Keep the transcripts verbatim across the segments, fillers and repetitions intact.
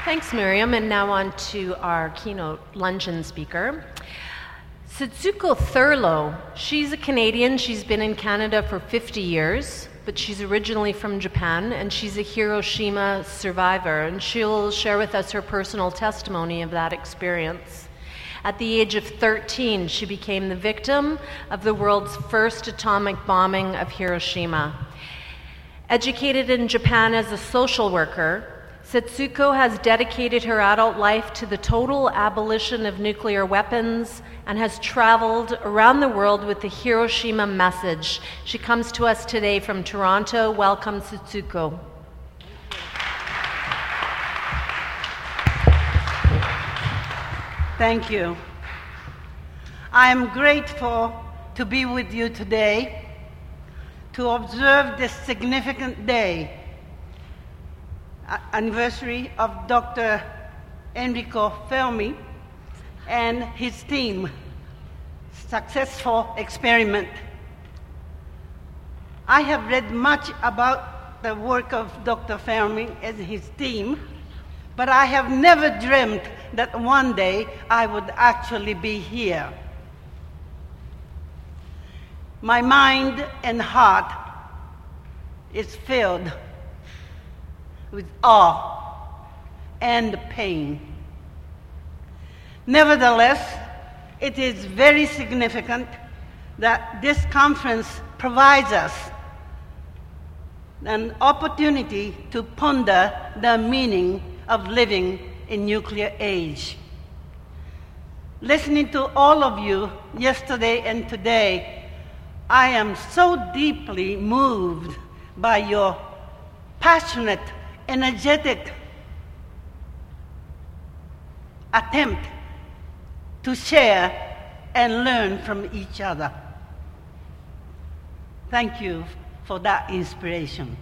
Thanks, Miriam. And now on to our keynote luncheon speaker. Setsuko Thurlow. She's a Canadian. She's been in Canada for fifty years, but she's originally from Japan, and she's a Hiroshima survivor, and she'll share with us her personal testimony of that experience. At the age of thirteen, she became the victim of the world's first atomic bombing of Hiroshima. Educated in Japan as a social worker, Setsuko has dedicated her adult life to the total abolition of nuclear weapons and has traveled around the world with the Hiroshima message. She comes to us today from Toronto. Welcome, Setsuko. Thank you. I am grateful to be with you today to observe this significant day, anniversary of Doctor Enrico Fermi and his team, Successful Experiment. I have read much about the work of Doctor Fermi and his team, but I have never dreamt that one day I would actually be here. My mind and heart is filled with awe and pain. Nevertheless, it is very significant that this conference provides us an opportunity to ponder the meaning of living in nuclear age. Listening to all of you yesterday and today, I am so deeply moved by your passionate, energetic attempt to share and learn from each other. Thank you for that inspiration.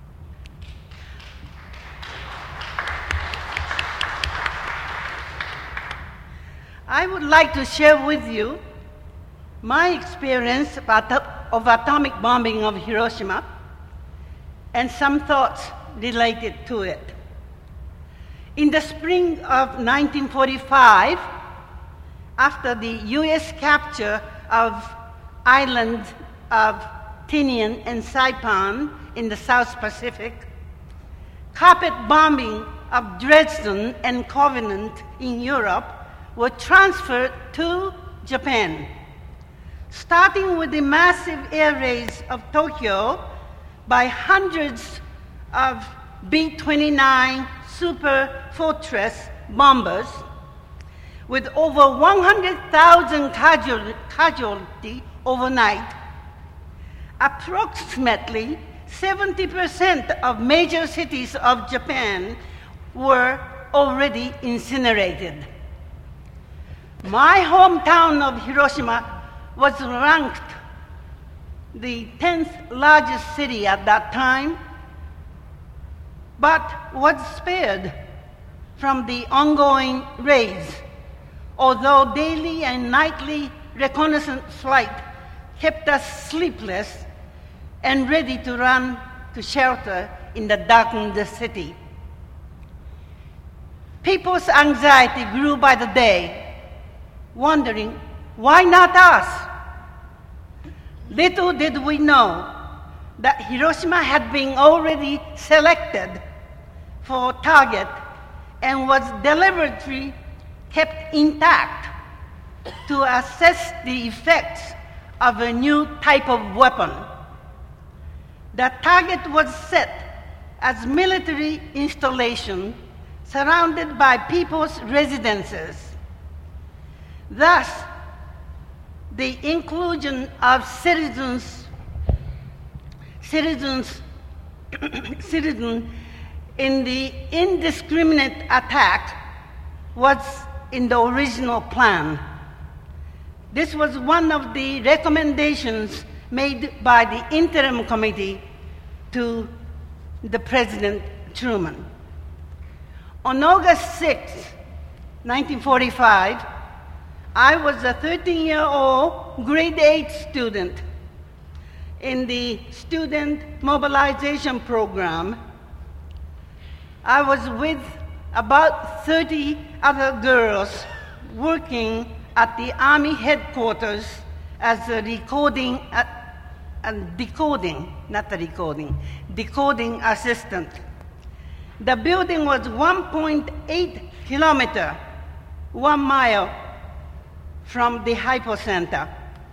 I would like to share with you my experience of, ato- of atomic bombing of Hiroshima and some thoughts related to it. In the spring of nineteen forty-five, after the U S capture of islands of Tinian and Saipan in the South Pacific, carpet bombing of Dresden and Covenant in Europe were transferred to Japan. Starting with the massive air raids of Tokyo by hundreds of B twenty-nine Super Fortress bombers, with over one hundred thousand casual, casualties overnight. Approximately seventy percent of major cities of Japan were already incinerated. My hometown of Hiroshima was ranked the tenth largest city at that time, but was spared from the ongoing raids, although daily and nightly reconnaissance flight kept us sleepless and ready to run to shelter in the darkened city. People's anxiety grew by the day, wondering, why not us? Little did we know that Hiroshima had been already selected for target and was deliberately kept intact to assess the effects of a new type of weapon. The target was set as military installation surrounded by people's residences. Thus, the inclusion of citizens, citizens, citizen in the indiscriminate attack was in the original plan. This was one of the recommendations made by the interim committee to the President Truman. On August sixth, nineteen forty-five, I was a thirteen-year-old grade eight student in the Student Mobilization Program. I was with about thirty other girls working at the Army headquarters as a recording uh, and decoding, not the recording, decoding assistant. The building was one point eight kilometer, one mile from the hypocenter.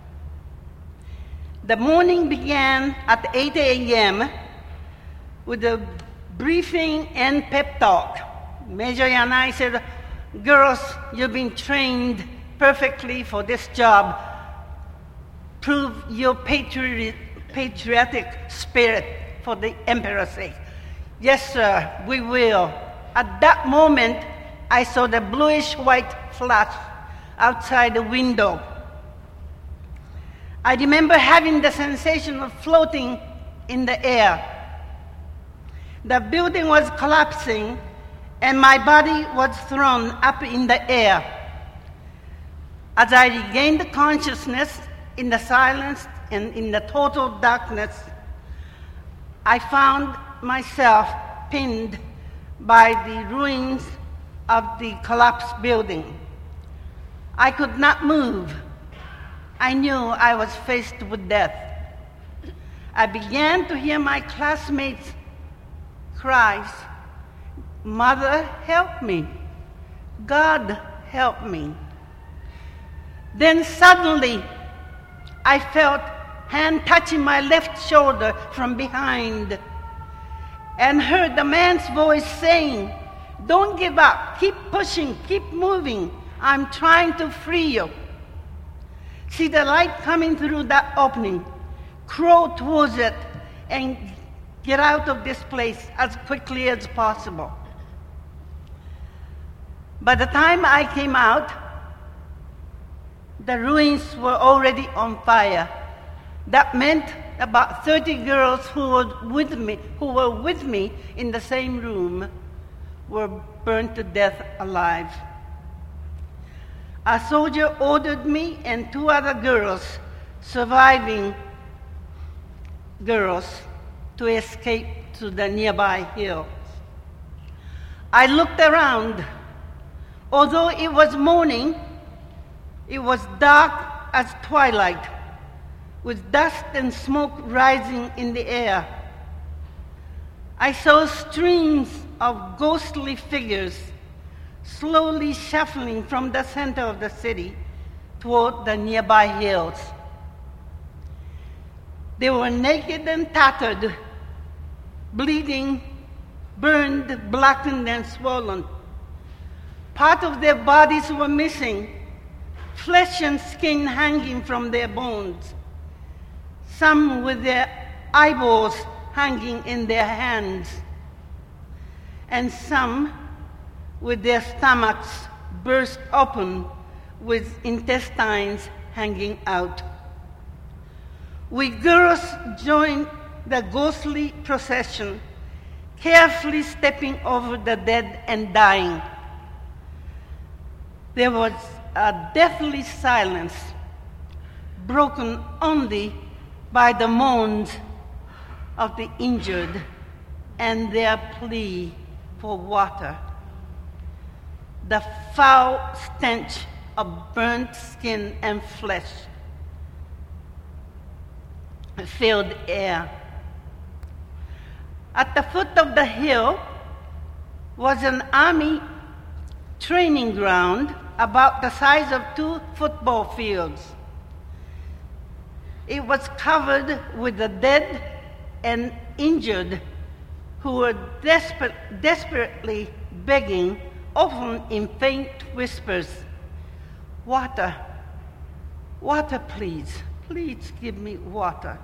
The morning began at eight a.m. with a briefing and pep talk. Major Yanai said, "Girls, you've been trained perfectly for this job. Prove your patriot, patriotic spirit for the emperor's sake." "Yes, sir, we will." At that moment, I saw the bluish-white flash outside the window. I remember having the sensation of floating in the air. The building was collapsing, and my body was thrown up in the air. As I regained consciousness in the silence and in the total darkness, I found myself pinned by the ruins of the collapsed building. I could not move. I knew I was faced with death. I began to hear my classmates' cries, "Mother, help me. God, help me." Then suddenly, I felt hand touching my left shoulder from behind and heard the man's voice saying, "Don't give up. Keep pushing. Keep moving. I'm trying to free you. See the light coming through that opening. Crawl towards it and get out of this place as quickly as possible." By the time I came out, the ruins were already on fire. That meant about thirty girls who were with me, who were with me in the same room, were burned to death alive. A soldier ordered me and two other girls, surviving girls, to escape to the nearby hills. I looked around. Although it was morning, it was dark as twilight, with dust and smoke rising in the air. I saw streams of ghostly figures slowly shuffling from the center of the city toward the nearby hills. They were naked and tattered, bleeding, burned, blackened, and swollen. Part of their bodies were missing, flesh and skin hanging from their bones, some with their eyeballs hanging in their hands, and some with their stomachs burst open with intestines hanging out. We girls joined the ghostly procession, carefully stepping over the dead and dying. There was a deathly silence, broken only by the moans of the injured and their plea for water. The foul stench of burnt skin and flesh filled air. At the foot of the hill was an army training ground about the size of two football fields. It was covered with the dead and injured who were desperate, desperately begging, often in faint whispers, "Water, water, please, please give me water."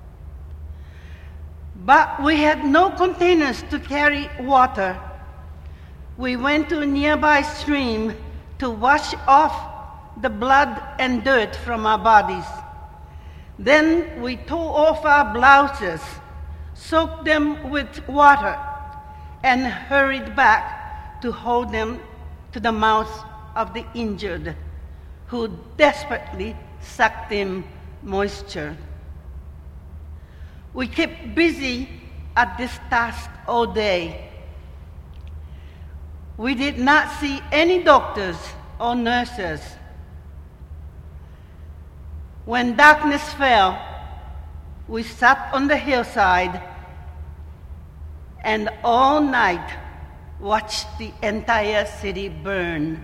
But we had no containers to carry water. We went to a nearby stream to wash off the blood and dirt from our bodies. Then we tore off our blouses, soaked them with water, and hurried back to hold them to the mouths of the injured, who desperately sucked in moisture. We kept busy at this task all day. We did not see any doctors or nurses. When darkness fell, we sat on the hillside and all night watched the entire city burn.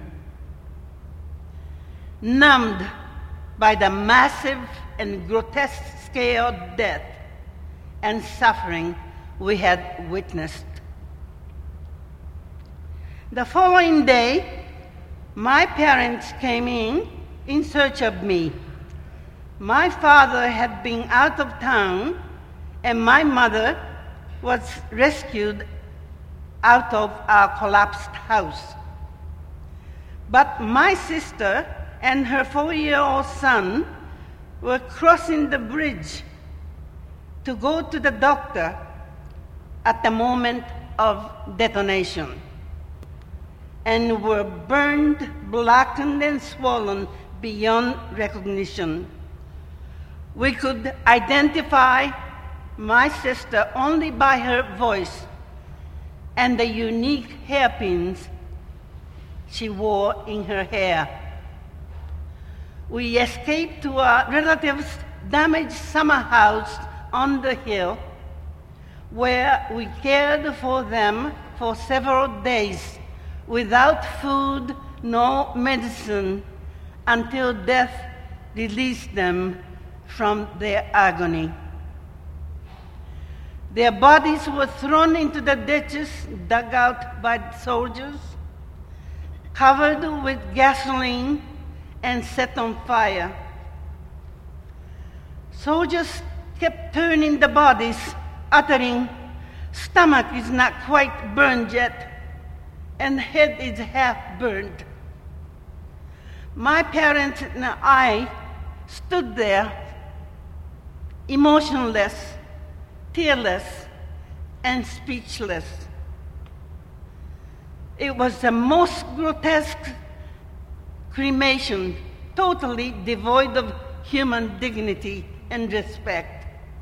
Numbed by the massive and grotesque scale of death and suffering we had witnessed. The following day, my parents came in in search of me. My father had been out of town, and my mother was rescued out of our collapsed house. But my sister and her four-year-old son were crossing the bridge to go to the doctor at the moment of detonation, and were burned, blackened, and swollen beyond recognition. We could identify my sister only by her voice and the unique hairpins she wore in her hair. We escaped to our relatives' damaged summer house on the hill, where we cared for them for several days without food nor medicine until death released them from their agony. Their bodies were thrown into the ditches dug out by the soldiers, covered with gasoline, and set on fire. Soldiers kept turning the bodies, uttering, "Stomach is not quite burned yet, and head is half burned." My parents and I stood there, emotionless, tearless, and speechless. It was the most grotesque cremation, totally devoid of human dignity and respect.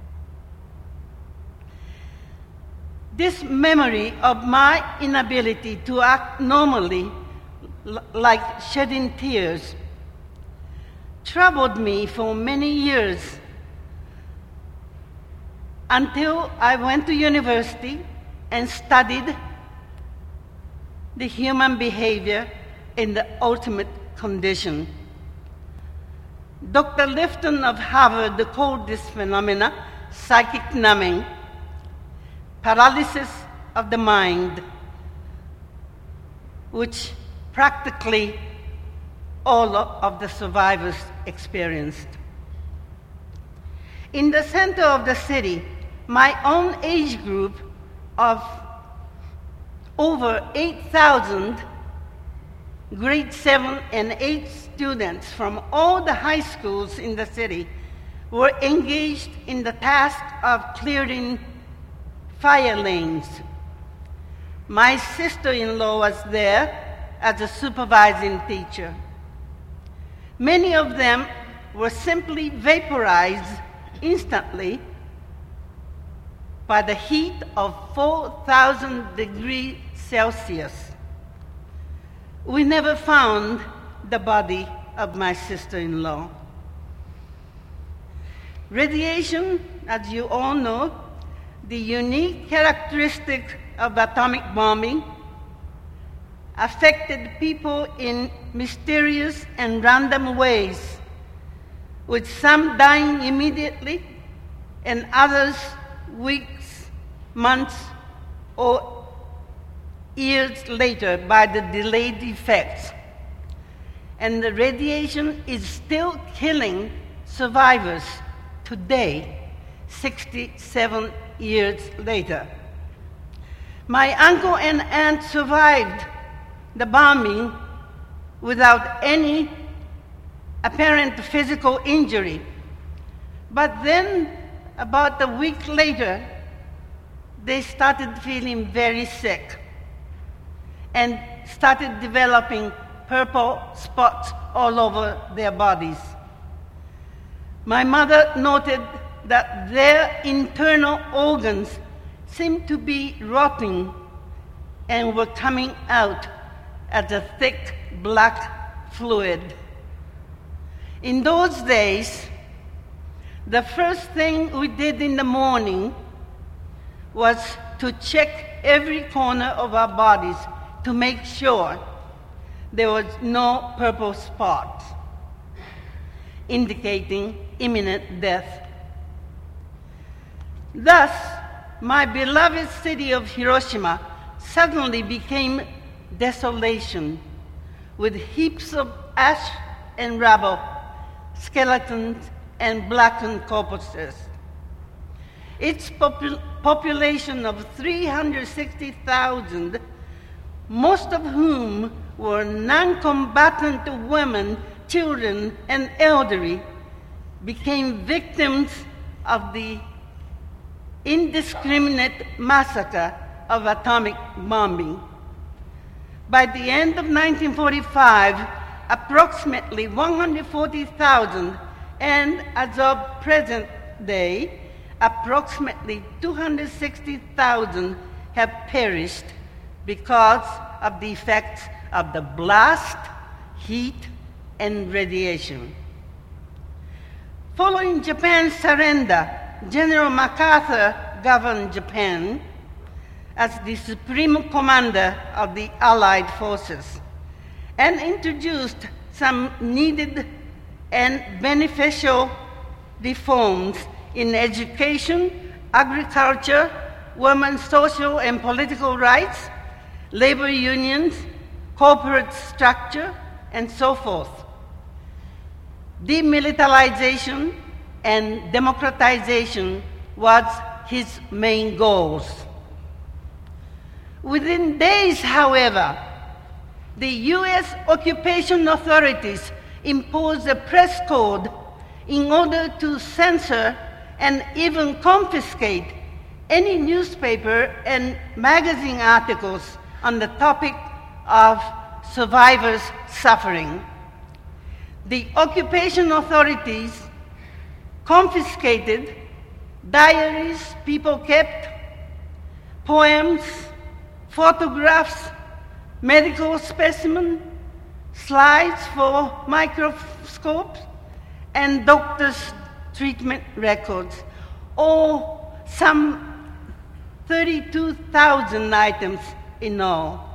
This memory of my inability to act normally, l- like shedding tears, troubled me for many years until I went to university and studied the human behavior in the ultimate condition. Doctor Lifton of Harvard called this phenomena psychic numbing, paralysis of the mind, which practically all of the survivors experienced. In the center of the city, my own age group of over eight thousand grade seven and eight students from all the high schools in the city were engaged in the task of clearing fire lanes. My sister-in-law was there as a supervising teacher. Many of them were simply vaporized instantly by the heat of four thousand degrees Celsius. We never found the body of my sister-in-law. Radiation, as you all know, the unique characteristic of atomic bombing, affected people in mysterious and random ways, with some dying immediately and others weeks, months, or years later by the delayed effects. And the radiation is still killing survivors today, sixty-seven years later. My uncle and aunt survived the bombing without any apparent physical injury. But then, about a week later, they started feeling very sick and started developing purple spots all over their bodies. My mother noted that their internal organs seemed to be rotting and were coming out as a thick black fluid. In those days, the first thing we did in the morning was to check every corner of our bodies to make sure there was no purple spot, indicating imminent death. Thus, my beloved city of Hiroshima suddenly became desolation, with heaps of ash and rubble, skeletons, and blackened corpses. Its popul- population of three hundred sixty thousand, most of whom were non-combatant women, children, and elderly, became victims of the indiscriminate massacre of atomic bombing. By the end of nineteen forty-five, approximately one hundred forty thousand, and as of present day, approximately two hundred sixty thousand have perished because of the effects of the blast, heat, and radiation. Following Japan's surrender, General MacArthur governed Japan as the supreme commander of the Allied forces and introduced some needed and beneficial reforms in education, agriculture, women's social and political rights, labor unions, corporate structure, and so forth. Demilitarization and democratization was his main goals. Within days, however, the U S occupation authorities imposed a press code in order to censor and even confiscate any newspaper and magazine articles on the topic of survivors' suffering. The occupation authorities confiscated diaries people kept, poems, photographs, medical specimens, slides for microscopes, and doctors' treatment records, or some thirty-two thousand items in all.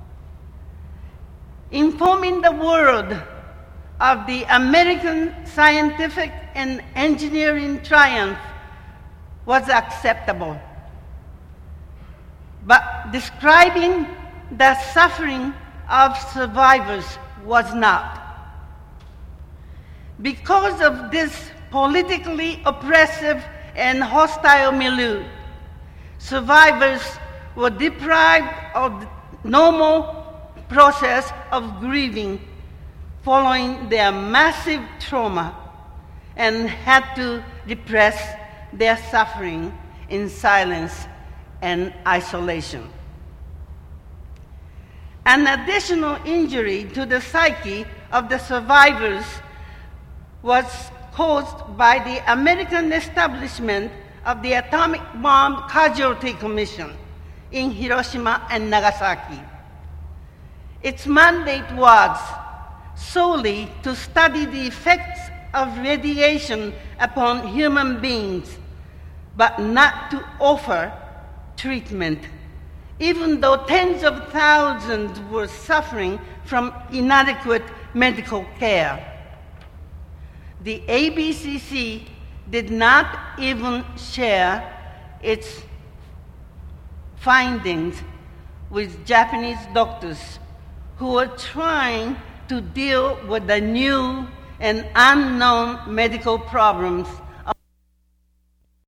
Informing the world of the American scientific and engineering triumph was acceptable, but describing the suffering of survivors was not. Because of this politically oppressive and hostile milieu, survivors were deprived of the normal process of grieving following their massive trauma and had to repress their suffering in silence and isolation. An additional injury to the psyche of the survivors was caused by the American establishment of the Atomic Bomb Casualty Commission in Hiroshima and Nagasaki. Its mandate was solely to study the effects of radiation upon human beings, but not to offer treatment, even though tens of thousands were suffering from inadequate medical care. The A B C C did not even share its findings with Japanese doctors who were trying to deal with the new and unknown medical problems